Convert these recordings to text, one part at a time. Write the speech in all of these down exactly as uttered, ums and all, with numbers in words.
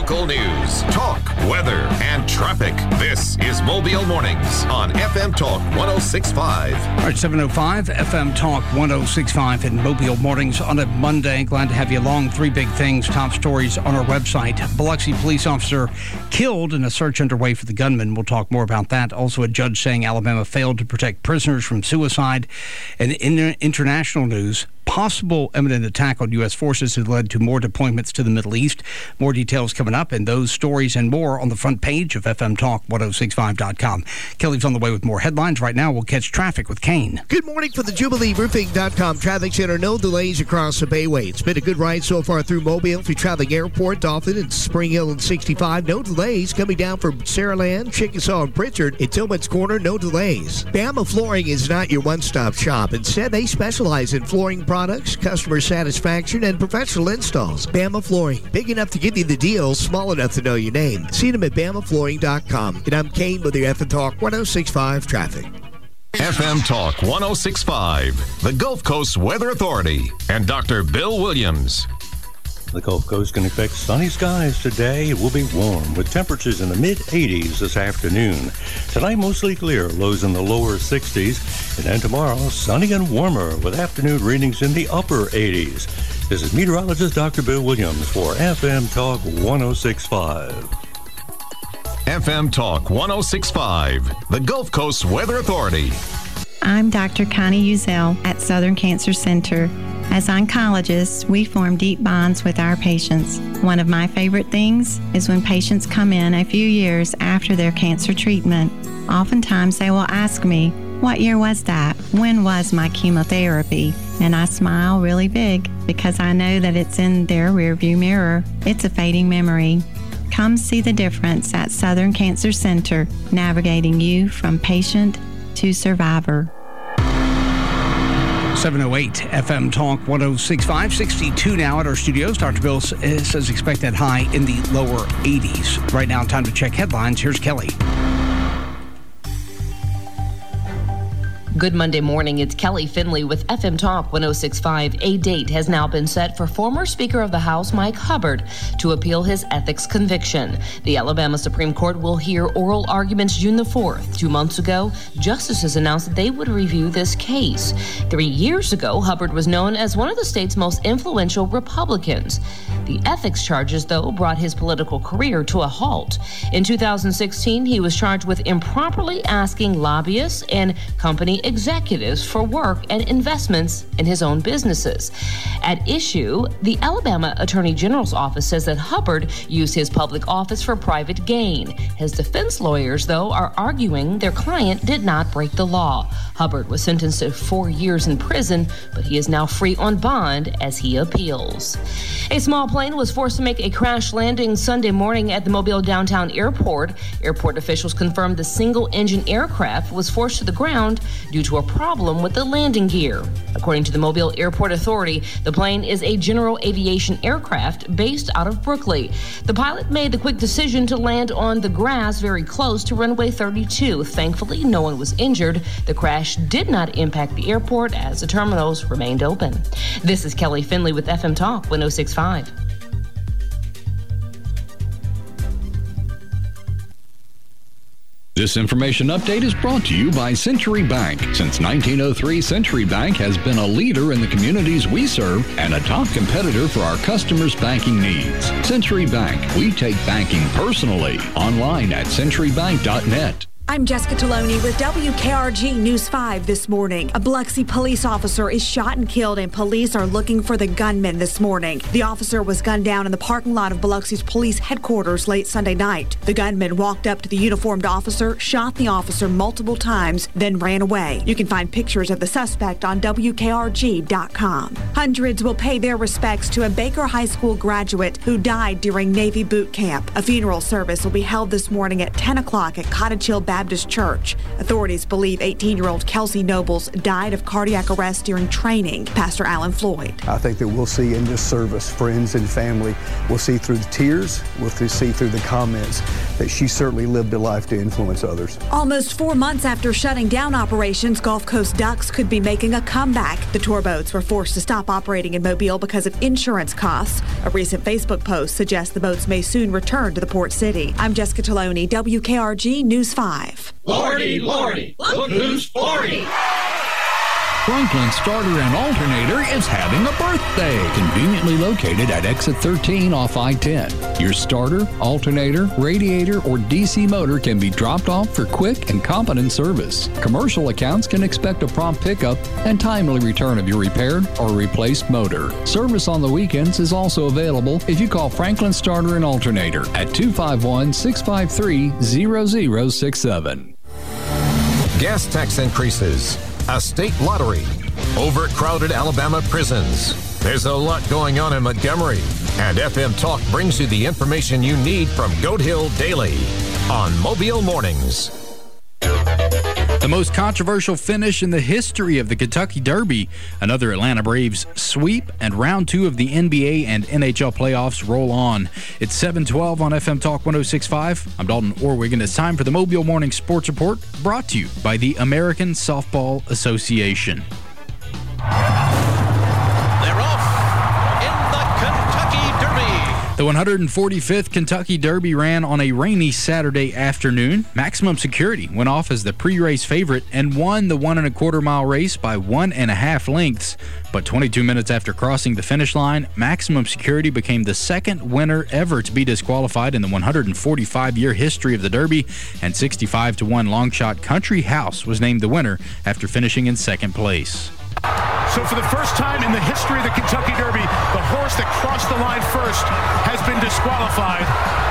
Local news, talk, weather, and traffic. This is Mobile Mornings on F M Talk one oh six point five. All right, seven oh five, F M Talk one oh six point five in Mobile Mornings on a Monday. Glad to have you along. Three big things, top stories on our website. Biloxi police officer killed in a search underway for the gunman. We'll talk more about that. Also, a judge saying Alabama failed to protect prisoners from suicide. And in international news, possible imminent attack on U S forces has led to more deployments to the Middle East. More details coming up, and those stories and more on the front page of F M Talk ten sixty-five dot com. Kelly's on the way with more headlines. Right now, we'll catch traffic with Kane. Good morning for the Jubilee Roofing dot com Traffic Center. No delays across the Bayway. It's been a good ride so far through Mobile. If you're traveling Airport, Dolphin, and Spring Hill and sixty-five, no delays. Coming down from Saraland, Chickasaw, and Pritchard at Tillman's Corner, no delays. Bama Flooring is not your one-stop shop. Instead, they specialize in flooring products, customer satisfaction, and professional installs. Bama Flooring, big enough to give you the deal, small enough to know your name. See them at Bama Flooring dot com. And I'm Kane with your F M Talk ten sixty-five traffic. F M Talk ten sixty-five, the Gulf Coast Weather Authority, and Doctor Bill Williams. The Gulf Coast can expect sunny skies today. It will be warm with temperatures in the mid eighties this afternoon. Tonight, mostly clear, lows in the lower sixties. And then tomorrow, sunny and warmer with afternoon readings in the upper eighties. This is meteorologist Doctor Bill Williams for F M Talk ten sixty-five. F M Talk ten sixty-five, the Gulf Coast Weather Authority. I'm Doctor Connie Uzel at Southern Cancer Center. As oncologists, we form deep bonds with our patients. One of my favorite things is when patients come in a few years after their cancer treatment. Oftentimes they will ask me, "What year was that? When was my chemotherapy?" And I smile really big because I know that it's in their rearview mirror. It's a fading memory. Come see the difference at Southern Cancer Center, navigating you from patient to survivor. seven oh eight F M Talk ten sixty-five, sixty-two now at our studios. Doctor Bill says expect that high in the lower eighties. Right now, time to check headlines. Here's Kelly. Good Monday morning. It's Kelly Finley with F M Talk ten sixty-five. A date has now been set for former Speaker of the House Mike Hubbard to appeal his ethics conviction. The Alabama Supreme Court will hear oral arguments June the fourth. Two months ago, justices announced that they would review this case. Three years ago, Hubbard was known as one of the state's most influential Republicans. The ethics charges, though, brought his political career to a halt. In two thousand sixteen, he was charged with improperly asking lobbyists and company executives for work and investments in his own businesses. At issue, the Alabama Attorney General's office says that Hubbard used his public office for private gain. His defense lawyers, though, are arguing their client did not break the law. Hubbard was sentenced to four years in prison, but he is now free on bond as he appeals. A small plane was forced to make a crash landing Sunday morning at the Mobile downtown airport. Airport officials confirmed the single-engine aircraft was forced to the ground due to a problem with the landing gear. According to the Mobile Airport Authority, the plane is a general aviation aircraft based out of Brooklyn. The pilot made the quick decision to land on the grass very close to runway thirty-two. Thankfully, no one was injured. The crash did not impact the airport as the terminals remained open. This is Kelly Finley with F M Talk ten sixty-five. This information update is brought to you by Century Bank. Since nineteen oh three, Century Bank has been a leader in the communities we serve and a top competitor for our customers' banking needs. Century Bank, we take banking personally. Online at century bank dot net. I'm Jessica Taloni with W K R G News five this morning. A Biloxi police officer is shot and killed, and police are looking for the gunman this morning. The officer was gunned down in the parking lot of Biloxi's police headquarters late Sunday night. The gunman walked up to the uniformed officer, shot the officer multiple times, then ran away. You can find pictures of the suspect on W K R G dot com. Hundreds will pay their respects to a Baker High School graduate who died during Navy boot camp. A funeral service will be held this morning at ten o'clock at Cottage Hill Baptist Baptist Church. Authorities believe eighteen-year-old Kelsey Nobles died of cardiac arrest during training. Pastor Alan Floyd. I think that we'll see in this service, friends and family, we'll see through the tears, we'll see through the comments that she certainly lived a life to influence others. Almost four months after shutting down operations, Gulf Coast Ducks could be making a comeback. The tour boats were forced to stop operating in Mobile because of insurance costs. A recent Facebook post suggests the boats may soon return to the port city. I'm Jessica Taloni, W K R G News five. Lordy, Lordy, look who's forty. Franklin Starter and Alternator is having a birthday. Conveniently located at exit thirteen off I ten. Your starter, alternator, radiator, or D C motor can be dropped off for quick and competent service. Commercial accounts can expect a prompt pickup and timely return of your repaired or replaced motor. Service on the weekends is also available if you call Franklin Starter and Alternator at two five one, six five three, zero zero six seven. Gas tax increases, a state lottery, overcrowded Alabama prisons. There's a lot going on in Montgomery, and F M Talk brings you the information you need from Goat Hill Daily on Mobile Mornings. The most controversial finish in the history of the Kentucky Derby. Another Atlanta Braves sweep, and round two of the N B A and N H L playoffs roll on. It's seven twelve on F M Talk one oh six point five. I'm Dalton Orwig, and it's time for the Mobile Morning Sports Report, brought to you by the American Softball Association. The one hundred forty-fifth Kentucky Derby ran on a rainy Saturday afternoon. Maximum Security went off as the pre-race favorite and won the one and a quarter mile race by one and a half lengths. But twenty-two minutes after crossing the finish line, Maximum Security became the second winner ever to be disqualified in the one hundred forty-five year history of the Derby, and sixty-five to one long shot Country House was named the winner after finishing in second place. So for the first time in the history of the Kentucky Derby, the horse that crossed the line first has been disqualified.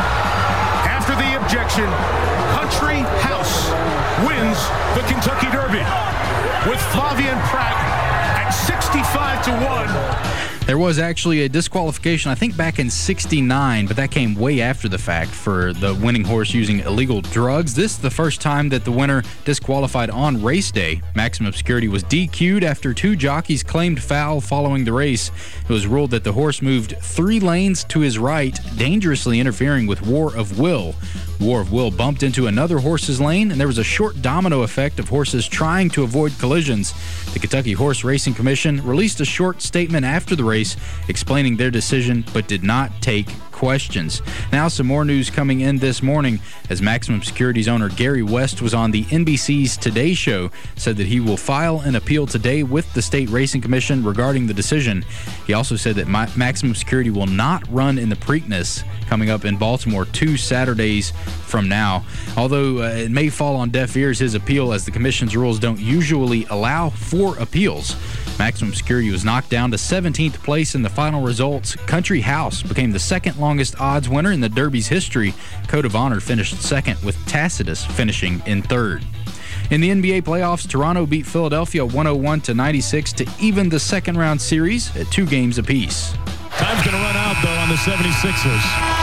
After the objection, Country House wins the Kentucky Derby with Flavian Pratt at sixty-five to one. There was actually a disqualification, I think back in sixty-nine, but that came way after the fact for the winning horse using illegal drugs. This is the first time that the winner disqualified on race day. Maximum Security was D Q'd after two jockeys claimed foul following the race. It was ruled that the horse moved three lanes to his right, dangerously interfering with War of Will. War of Will bumped into another horse's lane, and there was a short domino effect of horses trying to avoid collisions. The Kentucky Horse Racing Commission released a short statement after the race explaining their decision, but did not take questions. Now some more news coming in this morning, as Maximum Security's owner Gary West was on the N B C's Today Show, said that he will file an appeal today with the State Racing Commission regarding the decision. He also said that Ma- Maximum Security will not run in the Preakness coming up in Baltimore two Saturdays from now. Although uh, it may fall on deaf ears, his appeal, as the commission's rules don't usually allow for appeals. Maximum Security was knocked down to seventeenth place in the final results. Country House became the second longest odds winner in the Derby's history. Code of Honor finished second, with Tacitus finishing in third. In the N B A playoffs, Toronto beat Philadelphia one oh one to ninety-six to even the second round series at two games apiece. Time's going to run out, though, on the seventy-sixers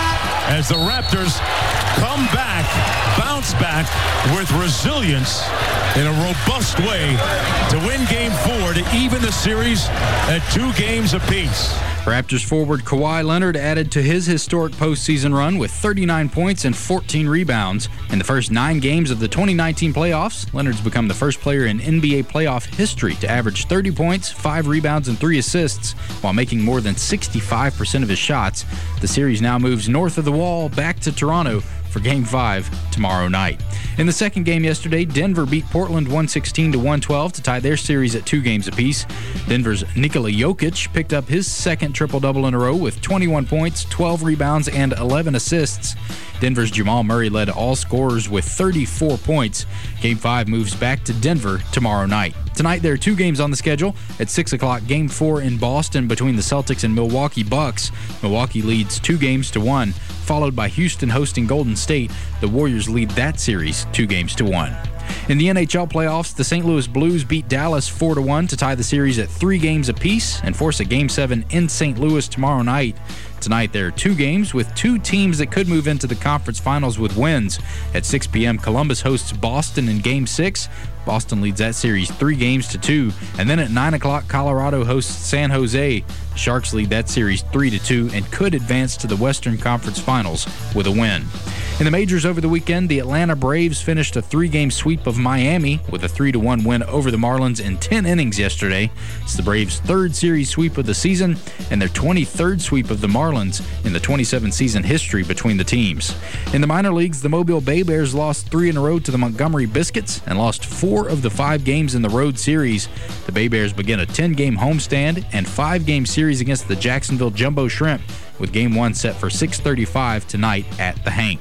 as the Raptors come back, bounce back with resilience in a robust way to win game four to even the series at two games apiece. Raptors forward Kawhi Leonard added to his historic postseason run with thirty-nine points and fourteen rebounds. In the first nine games of the twenty nineteen playoffs, Leonard's become the first player in N B A playoff history to average thirty points, five rebounds, and three assists, while making more than sixty-five percent of his shots. The series now moves north of the wall back to Toronto for Game five tomorrow night. In the second game yesterday, Denver beat Portland one sixteen to one twelve to tie their series at two games apiece. Denver's Nikola Jokic picked up his second triple-double in a row with twenty-one points, twelve rebounds, and eleven assists. Denver's Jamal Murray led all scorers with thirty-four points. Game five moves back to Denver tomorrow night. Tonight, there are two games on the schedule. At six o'clock, Game four in Boston between the Celtics and Milwaukee Bucks. Milwaukee leads two games to one, followed by Houston hosting Golden State. The Warriors lead that series two games to one. In the N H L playoffs, the Saint Louis Blues beat Dallas four to one to tie the series at three games apiece and force a Game seven in Saint Louis tomorrow night. Tonight, there are two games with two teams that could move into the conference finals with wins. At six p.m., Columbus hosts Boston in Game six. Boston leads that series three games to two. And then at nine o'clock, Colorado hosts San Jose. The Sharks lead that series three to two and could advance to the Western Conference Finals with a win. In the majors over the weekend, the Atlanta Braves finished a three-game sweep of Miami with a three to one win over the Marlins in ten innings yesterday. It's the Braves' third series sweep of the season and their twenty-third sweep of the Marlins in the twenty-seven season history between the teams. In the minor leagues, the Mobile Bay Bears lost three in a row to the Montgomery Biscuits and lost four of the five games in the road series. The Bay Bears begin a ten-game homestand and five-game series against the Jacksonville Jumbo Shrimp, with Game one set for six thirty-five tonight at the Hank.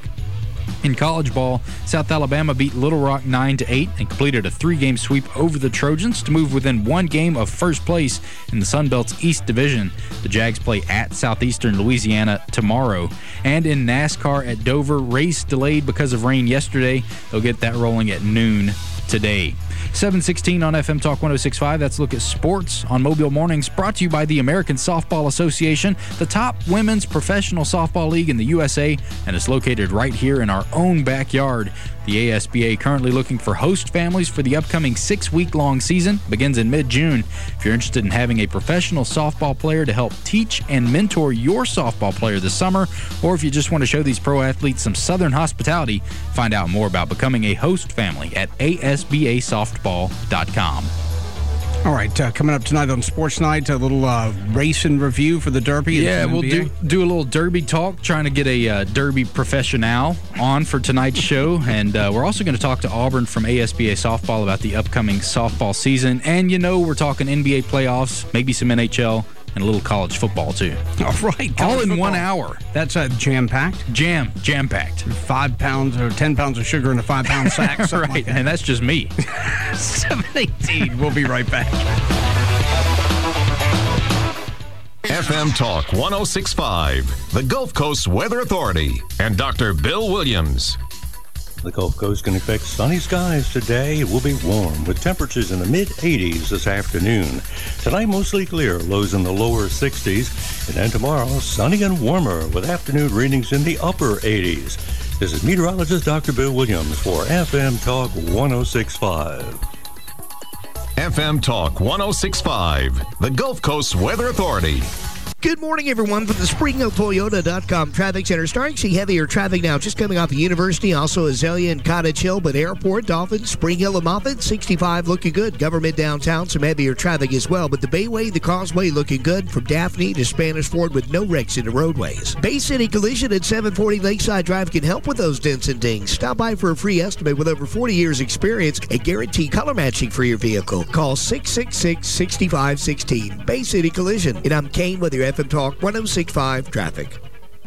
In college ball, South Alabama beat Little Rock nine to eight and completed a three-game sweep over the Trojans to move within one game of first place in the Sun Belt's East Division. The Jags play at Southeastern Louisiana tomorrow. And in NASCAR at Dover, race delayed because of rain yesterday. They'll get that rolling at noon today. seven sixteen on F M Talk one oh six point five. That's a look at sports on Mobile Mornings, brought to you by the American Softball Association, the top women's professional softball league in the U S A, and it's located right here in our own backyard. The A S B A currently looking for host families for the upcoming six-week-long season. Begins in mid-June. If you're interested in having a professional softball player to help teach and mentor your softball player this summer, or if you just want to show these pro athletes some Southern hospitality, find out more about becoming a host family at A S B A softball dot com. All right, uh, coming up tonight on Sports Night, a little uh, racing review for the Derby. Yeah, we'll do, do a little Derby talk, trying to get a uh, Derby professional on for tonight's show. And uh, we're also going to talk to Auburn from A S B A Softball about the upcoming softball season. And, you know, we're talking N B A playoffs, maybe some N H L, and a little college football, too. All right. All in football. one hour. That's uh, jam-packed? Jam. Jam-packed. Five pounds or ten pounds of sugar in a five-pound sack. Right, like that. And that's just me. seven eighteen. We'll be right back. F M Talk one oh six point five, the Gulf Coast Weather Authority, and Doctor Bill Williams. The Gulf Coast can expect sunny skies today. It will be warm with temperatures in the mid eighties this afternoon. Tonight, mostly clear, lows in the lower sixties. And then tomorrow, sunny and warmer with afternoon readings in the upper eighties. This is meteorologist Doctor Bill Williams for F M Talk one oh six point five. F M Talk one oh six point five, the Gulf Coast Weather Authority. Good morning, everyone, from the Spring Hill Toyota dot com Traffic Center. Starting to see heavier traffic now just coming off the University, also Azalea and Cottage Hill, but Airport, Dolphin, Spring Hill, and Moffett. sixty-five looking good. Government downtown, some heavier traffic as well. But the Bayway, the Causeway looking good from Daphne to Spanish Ford with no wrecks in the roadways. Bay City Collision at seven forty Lakeside Drive can help with those dents and dings. Stop by for a free estimate with over forty years experience and guaranteed color matching for your vehicle. Call six six six, six five one six. Bay City Collision. And I'm Kane with your F M Talk one oh six point five traffic.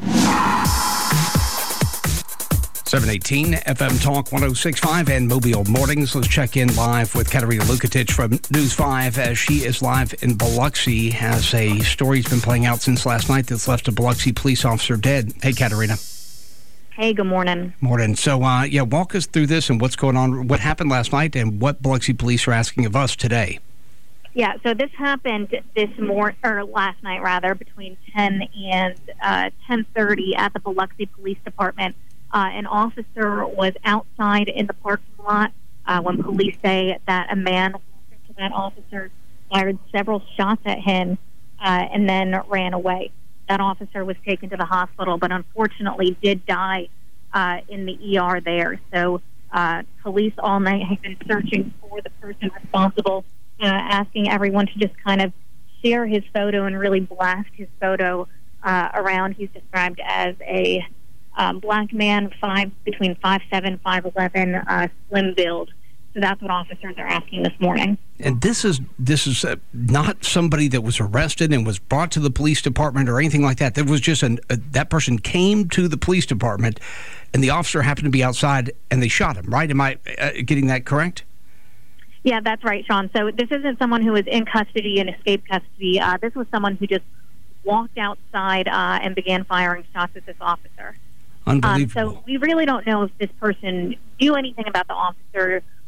seven eighteen F M Talk one oh six point five and Mobile Mornings. Let's check in live with Katerina Lukatich from News five as she is live in Biloxi. Has a story's been playing out since last night that's left a Biloxi police officer dead. Hey, Katerina. Hey, good morning. Morning. So, uh, yeah, walk us through this and what's going on, what happened last night and what Biloxi police are asking of us today. Yeah, so this happened this morning, or last night rather, between ten and uh, ten thirty at the Biloxi Police Department. Uh, an officer was outside in the parking lot uh, when police say that a man walked up to that officer, fired several shots at him, uh, and then ran away. That officer was taken to the hospital, but unfortunately did die uh, in the E R there. So uh, police all night have been searching for the person responsible. Uh, asking everyone to just kind of share his photo and really blast his photo uh, around. He's described as a um, black man, five between five seven, five eleven, uh, slim build. So that's what officers are asking this morning. And this is this is uh, not somebody that was arrested and was brought to the police department or anything like that. There was just an uh, that person came to the police department, and the officer happened to be outside, and they shot him. Right? Am I uh, getting that correct? Yeah, that's right, Sean. So this isn't someone who was in custody and escaped custody. Uh, this was someone who just walked outside uh, and began firing shots at this officer. Unbelievable. Um, so we really don't know if this person knew anything about the officer,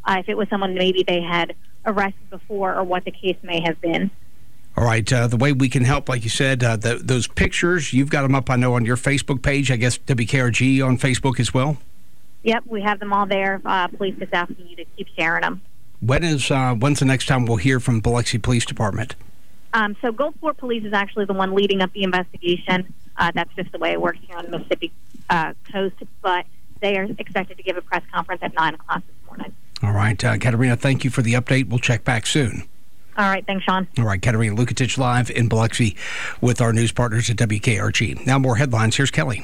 uh, if it was someone maybe they had arrested before or what the case may have been. All right. Uh, the way we can help, like you said, uh, the, those pictures, you've got them up, I know, on your Facebook page. I guess W K R G on Facebook as well? Yep, we have them all there. Uh, police just asking you to keep sharing them. When is, uh, when's the next time we'll hear from Biloxi Police Department? Um, so Gulfport Police is actually the one leading up the investigation. Uh, that's just the way it works here on the Mississippi uh, coast. But they are expected to give a press conference at nine o'clock this morning. All right. Uh, Katerina, thank you for the update. We'll check back soon. All right. Thanks, Sean. All right. Katerina Lukatich live in Biloxi with our news partners at W K R G. Now more headlines. Here's Kelly.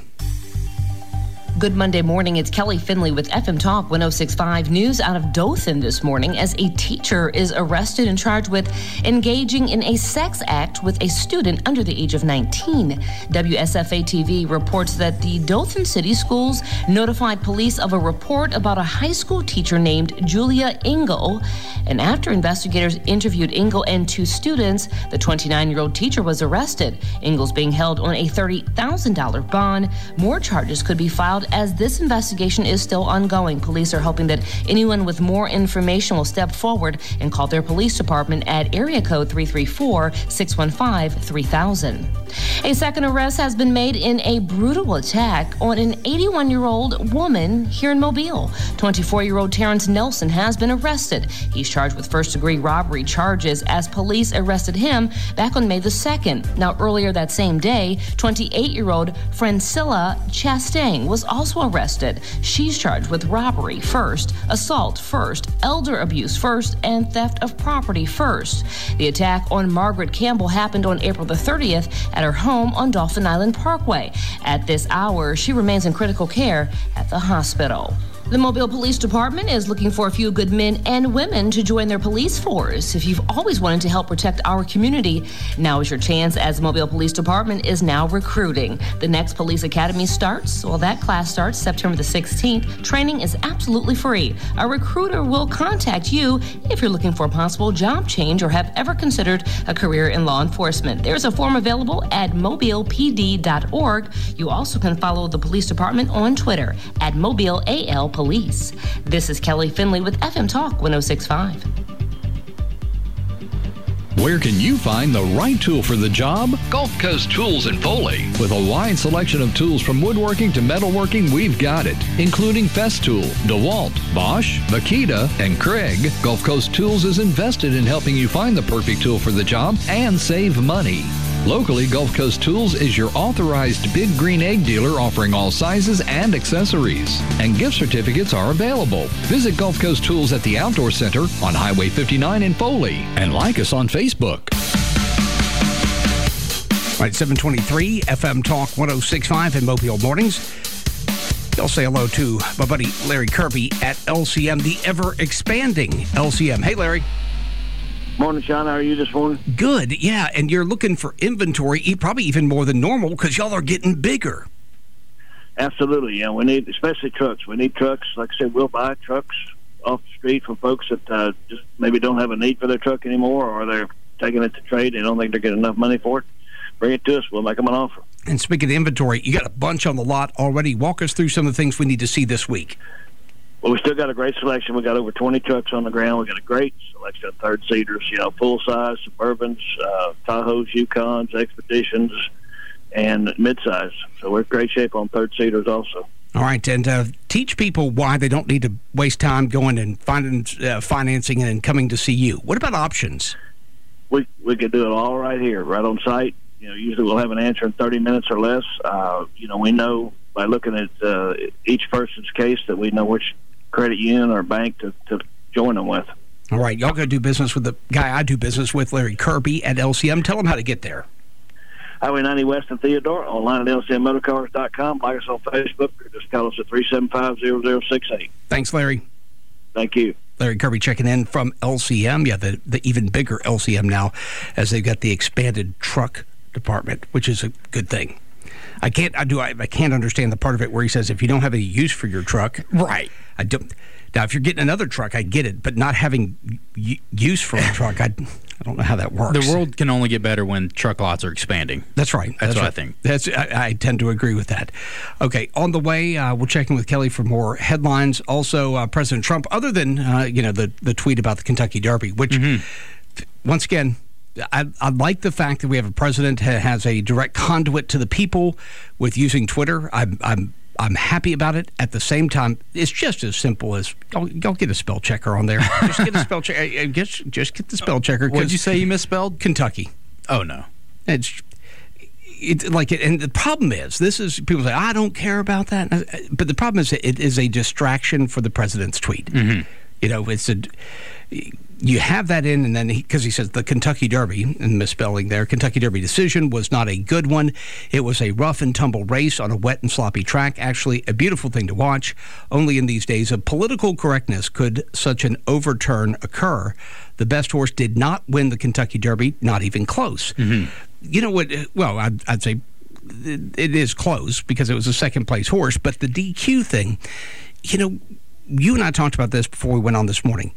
Good Monday morning. It's Kelly Finley with F M Talk one oh six point five. News out of Dothan this morning as a teacher is arrested and charged with engaging in a sex act with a student under the age of nineteen. W S F A T V reports that the Dothan City Schools notified police of a report about a high school teacher named Julia Engel. And after investigators interviewed Engel and two students, the twenty-nine-year-old teacher was arrested. Engel's being held on a thirty thousand dollars bond. More charges could be filed as this investigation is still ongoing. Police are hoping that anyone with more information will step forward and call their police department at area code three three four, six one five, three thousand. A second arrest has been made in a brutal attack on an eighty-one-year-old woman here in Mobile. twenty-four-year-old Terrence Nelson has been arrested. He's charged with first-degree robbery charges as police arrested him back on May the second. Now, earlier that same day, twenty-eight-year-old Francilla Chastain was also arrested. She's charged with robbery first, assault first, elder abuse first, and theft of property first. The attack on Margaret Campbell happened on April the thirtieth at her home on Dolphin Island Parkway. At this hour, she remains in critical care at the hospital. The Mobile Police Department is looking for a few good men and women to join their police force. If you've always wanted to help protect our community, now is your chance, as the Mobile Police Department is now recruiting. The next police academy starts, well, that class starts September the sixteenth. Training is absolutely free. A recruiter will contact you if you're looking for a possible job change or have ever considered a career in law enforcement. There's a form available at mobile p d dot org. You also can follow the police department on Twitter at Mobile A L Police. This is Kelly Finley with F M Talk one oh six point five. Where can you find the right tool for the job? Gulf Coast Tools in Foley. With a wide selection of tools from woodworking to metalworking, we've got it, including Festool, DeWalt, Bosch, Makita, and Craig. Gulf Coast Tools is invested in helping you find the perfect tool for the job and save money. Locally, Gulf Coast Tools is your authorized Big Green Egg dealer, offering all sizes and accessories. And gift certificates are available. Visit Gulf Coast Tools at the Outdoor Center on Highway fifty-nine in Foley. And like us on Facebook. All right, seven twenty-three, F M Talk one oh six point five in Mobile Mornings. I'll say hello to my buddy Larry Kirby at L C M, the ever-expanding L C M. Hey, Larry. Morning, Sean. How are you this morning? Good, yeah. And you're looking for inventory, probably even more than normal, because y'all are getting bigger. Absolutely, yeah. We need, especially trucks. We need trucks. Like I said, we'll buy trucks off the street from folks that uh, just maybe don't have a need for their truck anymore, or they're taking it to trade. They don't think they're getting enough money for it. Bring it to us. We'll make them an offer. And speaking of inventory, you got a bunch on the lot already. Walk us through some of the things we need to see this week. Well, we still got a great selection. We got over twenty trucks on the ground. We got a great selection of third seaters, you know, full size Suburbans, uh, Tahoes, Yukons, Expeditions, and mid-size. So we're in great shape on third seaters also. All right, and uh, teach people why they don't need to waste time going and finding uh, financing and coming to see you. What about options? We we could do it all right here, right on site. You know, usually we'll have an answer in thirty minutes or less. Uh, you know, we know by looking at uh, each person's case that we know which credit union or bank to, to join them with. All right, y'all got to do business with the guy I do business with, Larry Kirby at L C M. Tell them how to get there. Highway ninety West in Theodore, online at L C M motorcars dot com. Like us on Facebook, or just call us at three seven five, zero zero six eight. Thanks, Larry. Thank you. Larry Kirby checking in from L C M. Yeah, the, the even bigger L C M now, as they've got the expanded truck department, which is a good thing. I can't. I do. I, I can't understand the part of it where he says if you don't have any use for your truck, right? I don't. Now, if you're getting another truck, I get it, but not having use for a truck, I, I don't know how that works. The world can only get better when truck lots are expanding. That's right. That's, That's what right. I think. That's I, I tend to agree with that. Okay, on the way, uh, we'll check in with Kelly for more headlines. Also, uh, President Trump, other than uh, you know the, the tweet about the Kentucky Derby, which, mm-hmm. once again, I, I like the fact that we have a president who has a direct conduit to the people with using Twitter. I'm, I'm I'm happy about it. At the same time, it's just as simple as go, go get a spell checker on there. Just get a spell checker. Just, just get the spell checker. What did you say you misspelled? Kentucky. Oh, no. It's it's like it, and the problem is, this is, people say, I don't care about that. But the problem is, it is a distraction for the president's tweet. Mm-hmm. You know, it's a... You have that in, and then because he, he says the Kentucky Derby, and misspelling there, Kentucky Derby decision was not a good one. It was a rough and tumble race on a wet and sloppy track. Actually, a beautiful thing to watch. Only in these days of political correctness could such an overturn occur. The best horse did not win the Kentucky Derby, not even close. Mm-hmm. You know what? Well, I'd, I'd say it is close because it was a second place horse, but the D Q thing, you know, you and I talked about this before we went on this morning.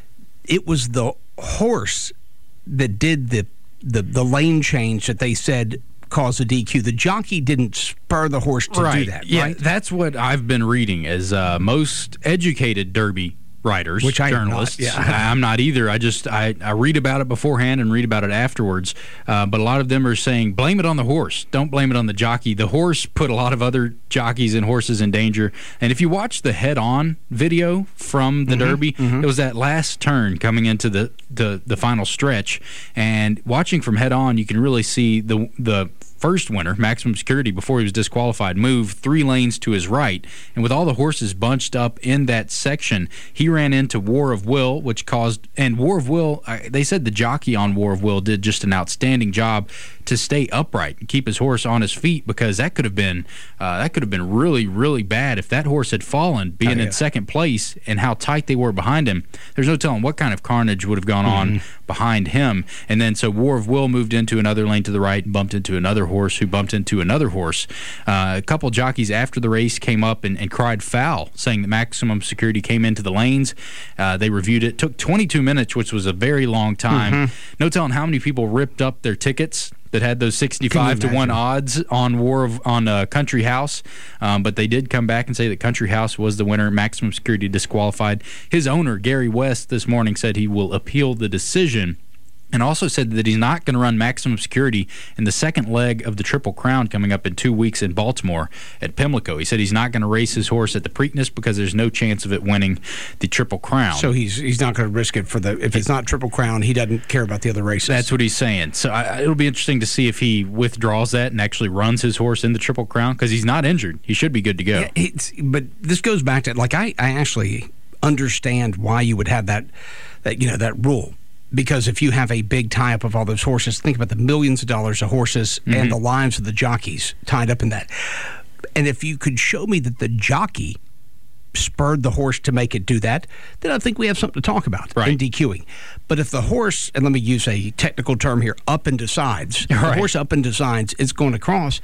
It was the horse that did the, the the lane change that they said caused the D Q. The jockey didn't spur the horse to right. do that, yeah, right? That's what I've been reading as uh, most educated Derby writers, Which I journalists. Am not, yeah. I'm not either. I just I, I read about it beforehand and read about it afterwards. Uh, but a lot of them are saying blame it on the horse. Don't blame it on the jockey. The horse put a lot of other jockeys and horses in danger. And if you watch the head-on video from the mm-hmm, Derby, mm-hmm. it was that last turn coming into the, the, the final stretch. And watching from head-on, you can really see the the first winner, Maximum Security, before he was disqualified, moved three lanes to his right. And with all the horses bunched up in that section, he ran into War of Will, which caused... And War of Will, they said the jockey on War of Will did just an outstanding job to stay upright and keep his horse on his feet, because that could have been uh, that could have been really, really bad if that horse had fallen, being oh, yeah. in second place, and how tight they were behind him. There's no telling what kind of carnage would have gone mm-hmm. on behind him. And then so War of Will moved into another lane to the right and bumped into another horse who bumped into another horse. Uh, a couple jockeys after the race came up and, and cried foul, saying that Maximum Security came into the lanes. Uh, they reviewed it. It took twenty-two minutes, which was a very long time. Mm-hmm. No telling how many people ripped up their tickets that had those sixty-five to one odds on War of on uh, Country House, um, but they did come back and say that Country House was the winner. Maximum Security disqualified. His owner, Gary West, this morning said he will appeal the decision, and also said that he's not going to run Maximum Security in the second leg of the Triple Crown coming up in two weeks in Baltimore at Pimlico. He said he's not going to race his horse at the Preakness because there's no chance of it winning the Triple Crown. So he's he's not going to risk it for the... If it's not Triple Crown, he doesn't care about the other races. That's what he's saying. So I, it'll be interesting to see if he withdraws that and actually runs his horse in the Triple Crown, because he's not injured. He should be good to go. Yeah, it's, but this goes back to... Like, I, I actually understand why you would have that, that, you know, that rule. Because if you have a big tie-up of all those horses, think about the millions of dollars of horses mm-hmm. and the lives of the jockeys tied up in that. And if you could show me that the jockey spurred the horse to make it do that, then I think we have something to talk about right. in DQing. But if the horse, and let me use a technical term here, up and decides, right. the horse up and decides it's going to cross,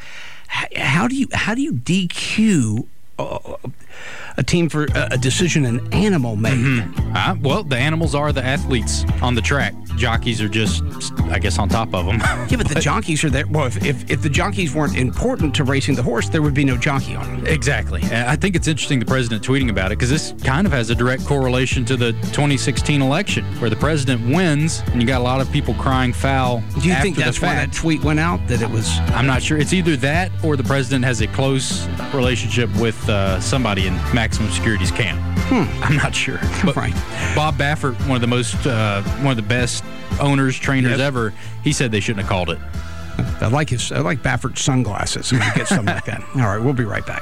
how do you how do you D Q Uh, a team for uh, a decision an animal made? Mm-hmm. Uh, well, the animals are the athletes on the track. Jockeys are just, I guess, on top of them. Yeah, but the jockeys are there. Well, if, if, if the jockeys weren't important to racing the horse, there would be no jockey on them. Exactly. I think it's interesting the president tweeting about it, because this kind of has a direct correlation to the twenty sixteen election, where the president wins and you got a lot of people crying foul. Do you after think that's the why that tweet went out? That it was... I'm not sure. It's either that or the president has a close relationship with uh, somebody in Maximum Security's camp. Hmm. I'm not sure. But right. Bob Baffert, one of the most, uh, one of the best owners, trainers yep. ever, he said they shouldn't have called it. I like his. I like Baffert's sunglasses. I'm gonna get something like that. All right, we'll be right back.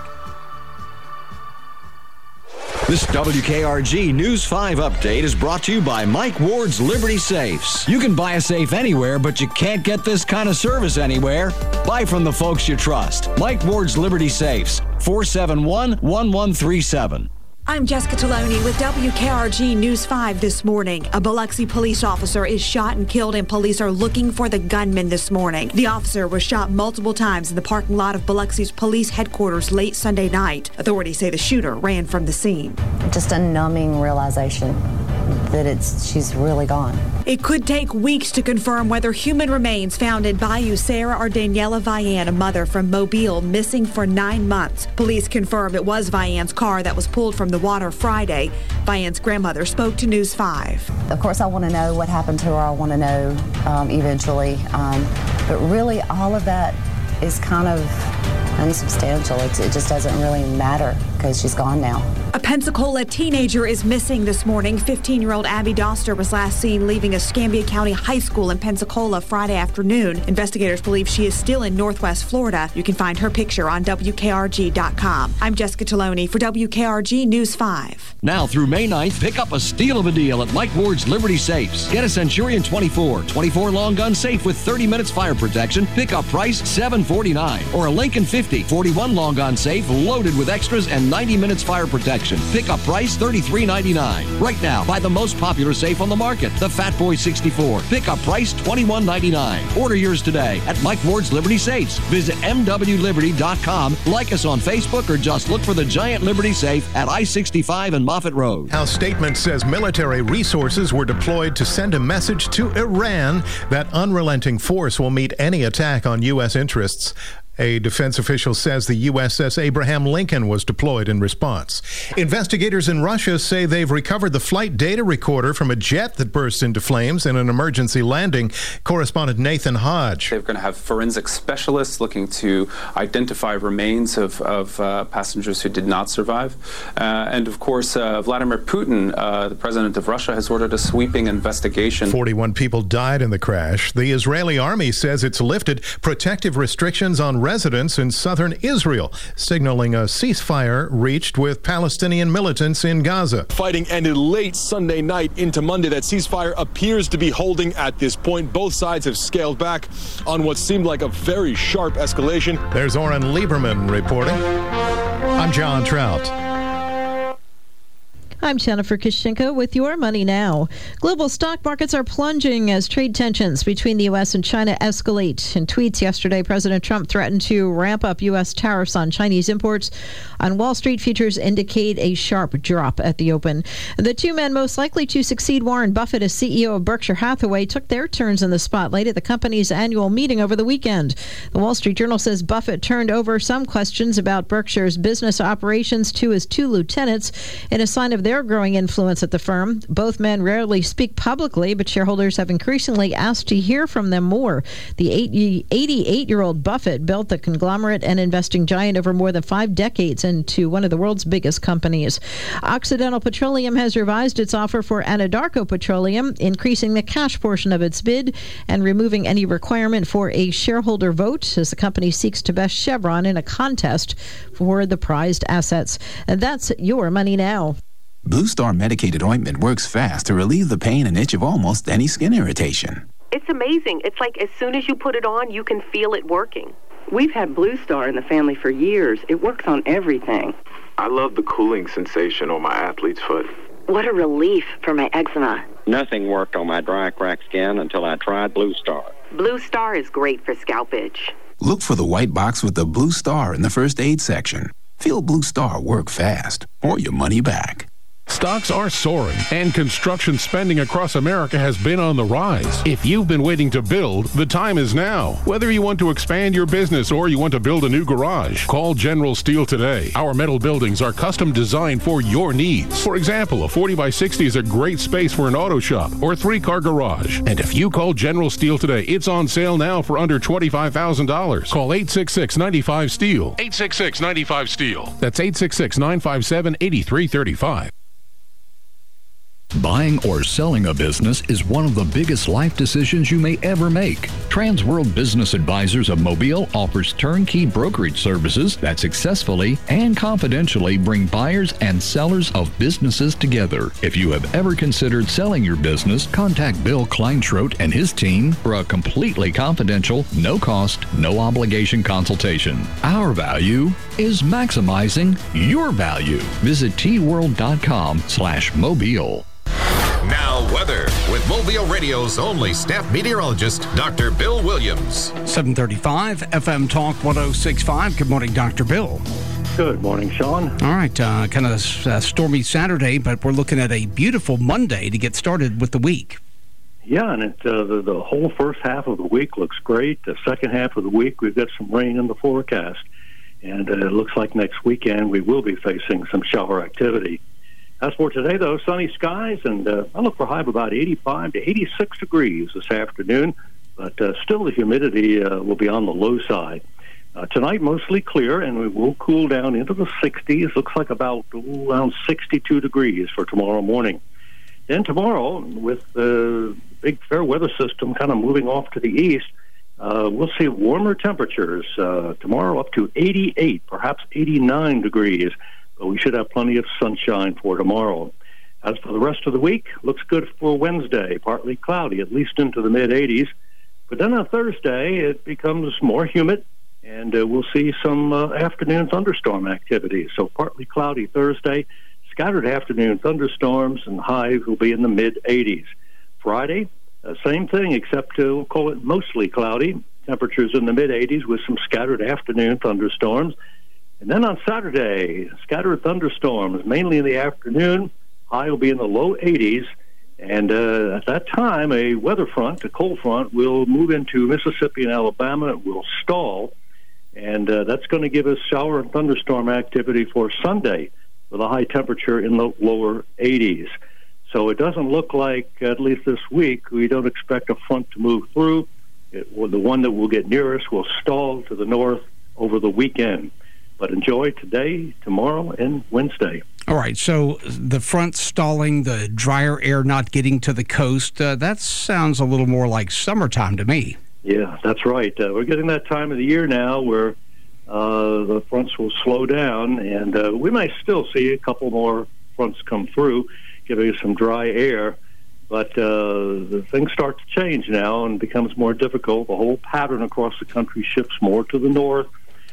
This W K R G News five update is brought to you by Mike Ward's Liberty Safes. You can buy a safe anywhere, but you can't get this kind of service anywhere. Buy from the folks you trust. Mike Ward's Liberty Safes, four seven one, one one three seven. I'm Jessica Taloni with W K R G News five this morning. A Biloxi police officer is shot and killed, and police are looking for the gunman this morning. The officer was shot multiple times in the parking lot of Biloxi's police headquarters late Sunday night. Authorities say the shooter ran from the scene. Just a numbing realization that it's she's really gone. It could take weeks to confirm whether human remains found in Bayou Sarah or Daniela Vian, a mother from Mobile, missing for nine months. Police confirm it was Vian's car that was pulled from the water Friday. Vian's grandmother spoke to News five. Of course, I want to know what happened to her. I want to know um, eventually. Um, but really, all of that is kind of unsubstantial. It, it just doesn't really matter because she's gone now. A Pensacola teenager is missing this morning. fifteen-year-old Abby Doster was last seen leaving Escambia County High School in Pensacola Friday afternoon. Investigators believe she is still in Northwest Florida. You can find her picture on W K R G dot com. I'm Jessica Taloni for W K R G News five. Now through May ninth, pick up a steal of a deal at Mike Ward's Liberty Safes. Get a Centurion twenty-four, twenty-four long gun safe with thirty minutes fire protection. Pickup price seven forty-nine. Or a Lincoln fifty, forty-one long gun safe loaded with extras and ninety minutes fire protection. Pickup price thirty-three ninety-nine. Right now, buy the most popular safe on the market, the Fat Boy sixty-four. Pickup price twenty-one ninety-nine. Order yours today at Mike Ward's Liberty Safes. Visit M W Liberty dot com, like us on Facebook, or just look for the Giant Liberty Safe at I sixty-five and Moffett Road. House statement says military resources were deployed to send a message to Iran that unrelenting force will meet any attack on U S interests. A defense official says the U S S Abraham Lincoln was deployed in response. Investigators in Russia say they've recovered the flight data recorder from a jet that burst into flames in an emergency landing. Correspondent Nathan Hodge. They're going to have forensic specialists looking to identify remains of, of uh, passengers who did not survive. Uh, and of course, uh, Vladimir Putin, uh, the president of Russia, has ordered a sweeping investigation. forty-one people died in the crash. The Israeli army says it's lifted protective restrictions on residents in southern Israel, signaling a ceasefire reached with Palestinian militants in Gaza. Fighting ended late Sunday night into Monday. That ceasefire appears to be holding at this point. Both sides have scaled back on what seemed like a very sharp escalation. There's Oren Lieberman reporting. I'm John Trout. I'm Jennifer Kishinka with Your Money Now. Global stock markets are plunging as trade tensions between the U S and China escalate. In tweets yesterday, President Trump threatened to ramp up U S tariffs on Chinese imports. On Wall Street, futures indicate a sharp drop at the open. The two men most likely to succeed Warren Buffett as C E O of Berkshire Hathaway took their turns in the spotlight at the company's annual meeting over the weekend. The Wall Street Journal says Buffett turned over some questions about Berkshire's business operations to his two lieutenants in a sign of their Their growing influence at the firm. Both men rarely speak publicly, but shareholders have increasingly asked to hear from them more. The eighty-eight-year-old Buffett built the conglomerate and investing giant over more than five decades into one of the world's biggest companies. Occidental Petroleum has revised its offer for Anadarko Petroleum, increasing the cash portion of its bid and removing any requirement for a shareholder vote as the company seeks to best Chevron in a contest for the prized assets. And that's Your Money Now. Blue Star medicated ointment works fast to relieve the pain and itch of almost any skin irritation. It's amazing. It's like as soon as you put it on, you can feel it working. We've had Blue Star in the family for years. It works on everything. I love the cooling sensation on my athlete's foot. What a relief for my eczema. Nothing worked on my dry, cracked skin until I tried Blue Star. Blue Star is great for scalp itch. Look for the white box with the Blue Star in the first aid section. Feel Blue Star work fast or your money back. Stocks are soaring, and construction spending across America has been on the rise. If you've been waiting to build, the time is now. Whether you want to expand your business or you want to build a new garage, call General Steel today. Our metal buildings are custom designed for your needs. For example, a forty by sixty is a great space for an auto shop or three-car garage. And if you call General Steel today, it's on sale now for under twenty-five thousand dollars. Call eight six six, nine five, STEEL. eight six six, nine five, STEEL. That's eight six six, nine five seven, eight three three five. Buying or selling a business is one of the biggest life decisions you may ever make. Transworld Business Advisors of Mobile offers turnkey brokerage services that successfully and confidentially bring buyers and sellers of businesses together. If you have ever considered selling your business, contact Bill Kleinschrodt and his team for a completely confidential, no-cost, no-obligation consultation. Our value is maximizing your value. Visit t world dot com slash mobile. Now weather with Mobile Radio's only staff meteorologist, Doctor Bill Williams. seven thirty-five, F M Talk one oh six point five. Good morning, Doctor Bill. Good morning, Sean. All right, uh, kind of a stormy Saturday, but we're looking at a beautiful Monday to get started with the week. Yeah, and it, uh, the, the whole first half of the week looks great. The second half of the week, we've got some rain in the forecast. And uh, it looks like next weekend we will be facing some shower activity. As for today, though, sunny skies, and uh, I look for a high of about eighty-five to eighty-six degrees this afternoon, but uh, still the humidity uh, will be on the low side. Uh, tonight, mostly clear, and we will cool down into the sixties. Looks like about ooh, around sixty-two degrees for tomorrow morning. Then tomorrow, with the big fair weather system kind of moving off to the east, uh, we'll see warmer temperatures. Uh, tomorrow up to eighty-eight, perhaps eighty-nine degrees, but we should have plenty of sunshine for tomorrow. As for the rest of the week, looks good for Wednesday, partly cloudy, at least into the mid-eighties. But then on Thursday, it becomes more humid, and uh, we'll see some uh, afternoon thunderstorm activity. So partly cloudy Thursday, scattered afternoon thunderstorms, and highs will be in the mid-eighties. Friday, uh, same thing, except uh, we'll call it mostly cloudy. Temperatures in the mid-eighties with some scattered afternoon thunderstorms. And then on Saturday, scattered thunderstorms, mainly in the afternoon. High will be in the low eighties. And uh, at that time, a weather front, a cold front, will move into Mississippi and Alabama. It will stall. And uh, that's going to give us shower and thunderstorm activity for Sunday with a high temperature in the lower eighties. So it doesn't look like, at least this week, we don't expect a front to move through. It, well, the one that will get near us will stall to the north over the weekend. But enjoy today, tomorrow, and Wednesday. All right, so the front stalling, the drier air not getting to the coast, uh, that sounds a little more like summertime to me. Yeah, that's right. Uh, we're getting that time of the year now where uh, the fronts will slow down, and uh, we may still see a couple more fronts come through, giving us some dry air. But uh, the things start to change now and becomes more difficult. The whole pattern across the country shifts more to the north,